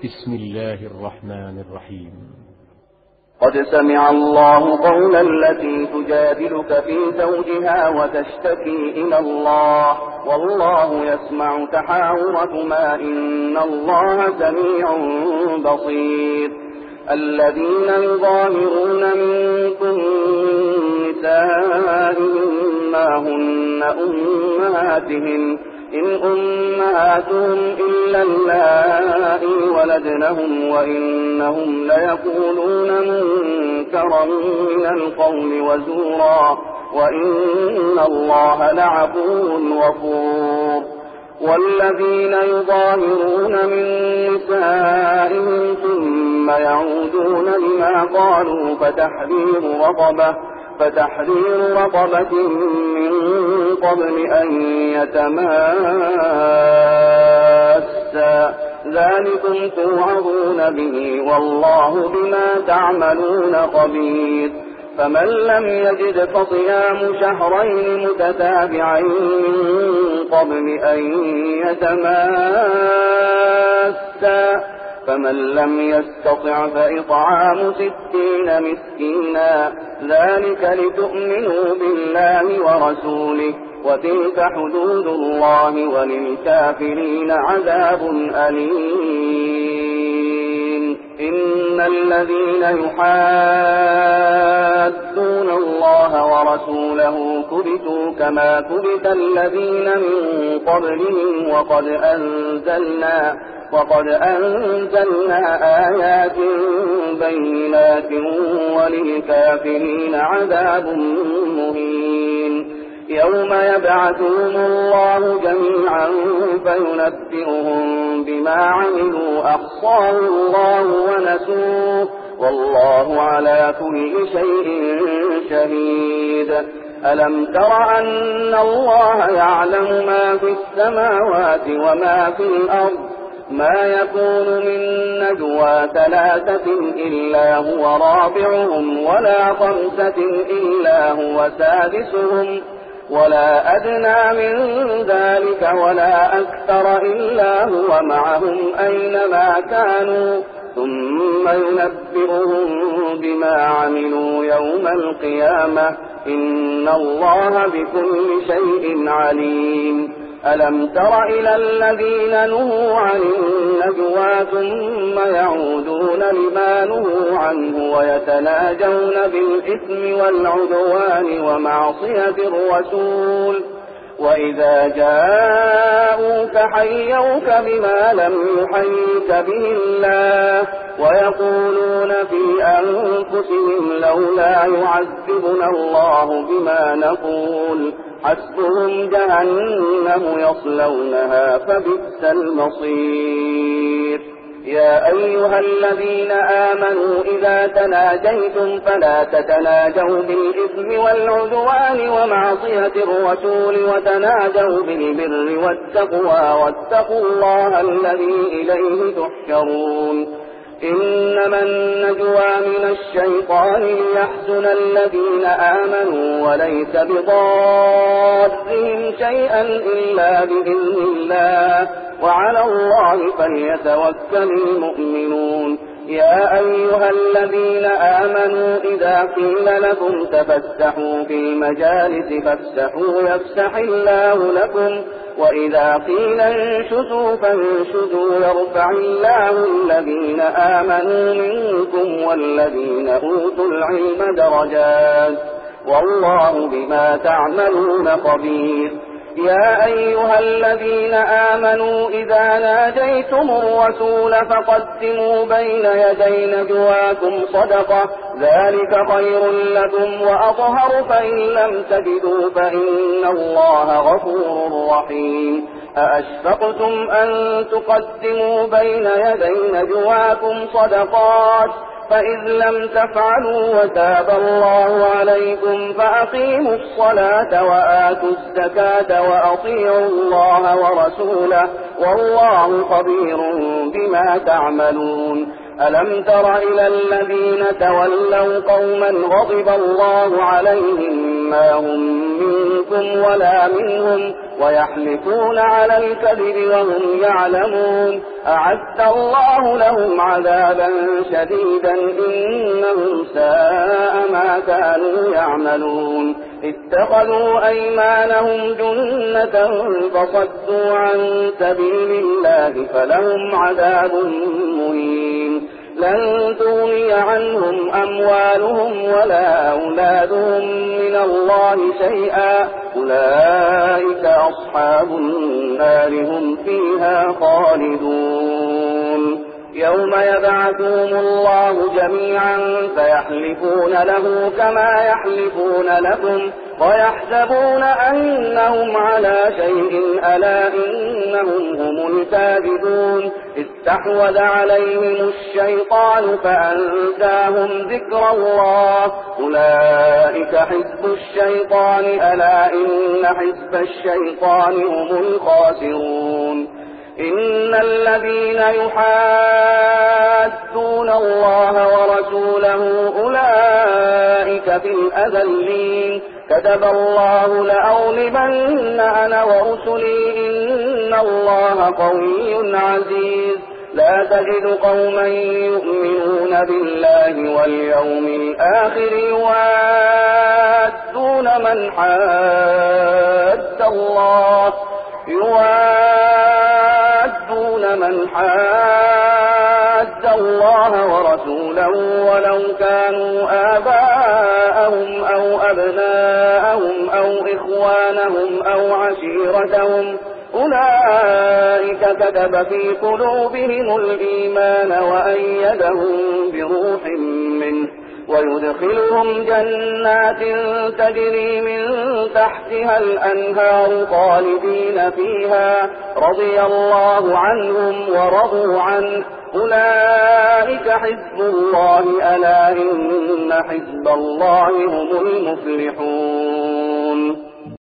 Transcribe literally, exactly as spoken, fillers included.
بسم الله الرحمن الرحيم. قد سمع الله قول التي تجادلك في زوجها وتشتكي إلى الله والله يسمع تحاوركما إن الله سميع بصير. الذين يظاهرون منكم نسائهم ما هن أمهاتهم إن أمهاتهم إلا اللائي ولدنهم وإنهم ليقولون منكرا من القول وزورا وإن الله لعفو غفور. والذين يظاهرون من نسائهم ثم يعودون لما قالوا فتحرير رقبة فتحرير رقبة من قبل أن يتماسا ذلكم توعظون به والله بما تعملون خبير. فمن لم يجد فصيام شهرين متتابعين من قبل أن يتماسا فمن لم يستطع فإطعام ستين مسكينا ذلك لتؤمنوا بالله ورسوله وتلك حدود الله وللكافرين عذاب أليم. إن الذين يحادون الله ورسوله كبتوا كما كبت الذين من قبلهم وقد أنزلنا وقد أنزلنا آيات بينات وللكافرين عذاب مهين. يوم يبعثهم الله جميعا فينبئهم بما عملوا أحصاه الله ونسوه والله على كل شيء شهيد. ألم تر أن الله يعلم ما في السماوات وما في الأرض ما يكون من نجوى ثلاثة إلا هو رابعهم ولا خمسة إلا هو سادسهم ولا أدنى من ذلك ولا أكثر إلا هو معهم أينما كانوا ثم ينبئهم بما عملوا يوم القيامة إن الله بكل شيء عليم. ألم تر إلى الذين نهوا عن النجوى ثم يعودون لما نهوا عنه ويتناجون بالإثم والعدوان ومعصية الرسول وإذا جاءوك حيوك بما لم يحيك به الله ويقولون في أنفسهم لولا يعذبنا الله بما نقول حسبهم جهنم يصلونها فبئس المصير. يا أيها الذين آمنوا إذا تناجيتم فلا تتناجوا بالإثم والعدوان ومعصية الرسول وتناجوا بالبر والتقوى واتقوا الله الذي إليه تحشرون. إنما النجوى من الشيطان ليحزن الذين آمنوا وليس بضارهم شيئا إلا بإذن الله وعلى الله فليتوكل المؤمنون. يا أيها الذين آمنوا إذا قيل لكم تفسحوا في المجالس فافسحوا يفسح الله لكم وإذا قيل انشزوا فانشزوا يرفع الله الذين آمنوا منكم والذين أوتوا العلم درجات والله بما تعملون خبير. يا أيها الذين آمنوا إذا ناجيتم الرسول فقدموا بين يدي نجواكم صدقة ذلك خير لكم وأطهر فإن لم تجدوا فإن الله غفور رحيم. أأشفقتم أن تقدموا بين يدي نجواكم صدقات فإذ لم تفعلوا وتاب الله عليكم فأقيموا الصلاة وآتوا الزكاة وأطيعوا الله ورسوله والله خبير بما تعملون. ألم تر إلى الذين تولوا قوما غضب الله عليهم ما هم منكم منكم ولا منهم ويحلفون على الكذب وهم يعلمون أعد الله لهم عذابا شديدا إنهم ساء ما كانوا يعملون اتخذوا أيمانهم جنة فصدوا عن سبيل الله فلهم عذاب مهين لن تغني عنهم أموالهم ولا أولادهم من الله شيئا أولئك أصحاب النار هم فيها خالدون يوم يبعثهم الله جميعا فيحلفون له كما يحلفون لكم ويحسبون أنهم على شيء ألا إنهم هم الكاذبون استحوذ عليهم الشيطان فأنساهم ذكر الله أولئك حزب الشيطان ألا إن حزب الشيطان هم الخاسرون إن الذين يحادون الله ورسوله أولئك في الأذلين كتب الله لأغلبن أنا ورسلي إن الله قوي عزيز لا تجد قوما يؤمنون بالله واليوم الآخر يوادون من حاد الله يوادون من حاد الله ورسوله ولو كانوا آباءهم أو أبناءهم أو إخوانهم أو عشيرتهم أولئك كتب في قلوبهم الإيمان وأيدهم بروح منه ويدخلهم جنات تجري من تحتها الأنهار خالدين فيها رضي الله عنهم ورضوا عنه أولئك حزب الله ألا إن حزب الله هم المفلحون